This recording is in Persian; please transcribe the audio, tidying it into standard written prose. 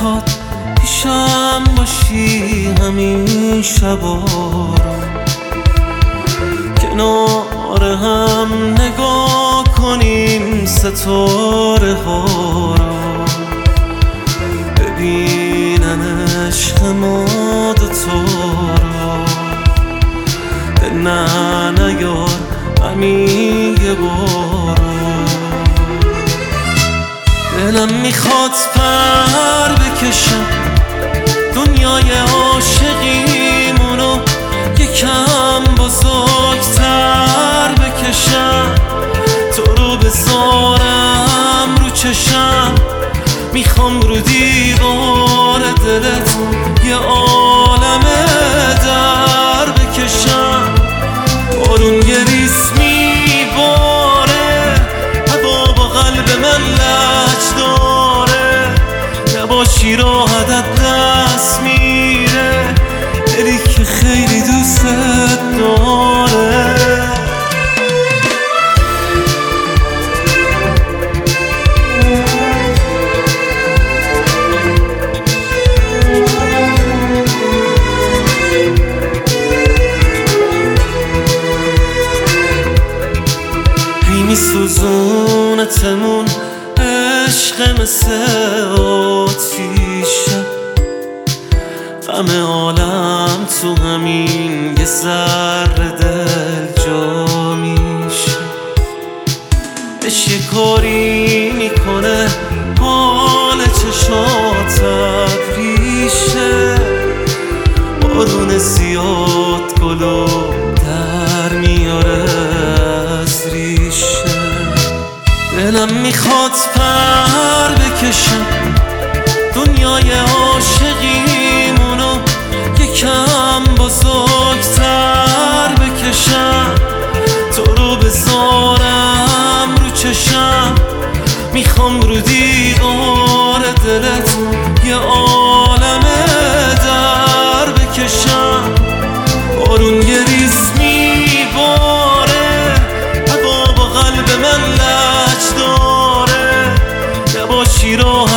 میخواد پیشم باشی همین شبا رو، کنار هم نگاه کنیم ستاره ها رو، ببینن عشق ما دوتا رو. نه نیار همین یه بارو، دلم میخواد پر بکشم دنیای عاشقیمونو یکم بزرگتر بکشم، تو رو بذارم رو چشم، میخوام رو دیوار دلت یه عالم در بکشم. بارون یه ریز میباره، هوا با قلب من لج داره، نباشی راحتت دست میره دلی که خیلی دوست داره. میسوزونتمون عشق مثل آتیشه، غم عالم تو همین یه ذره دل جا میشه. عشق یه کاری میکنه حال چشات ابریشه، بارون زیاد گلو در میاره از ریشه. دلم میخواد پر بکشم دنیای عاشقیمونو یکم بزرگتر بکشم، تو رو بذارم رو چشم، میخوام رو دیوار دلت یه عالم در بکشم. بارون یه ریز میباره، هوا با قلب من لج داره، نباشی راحت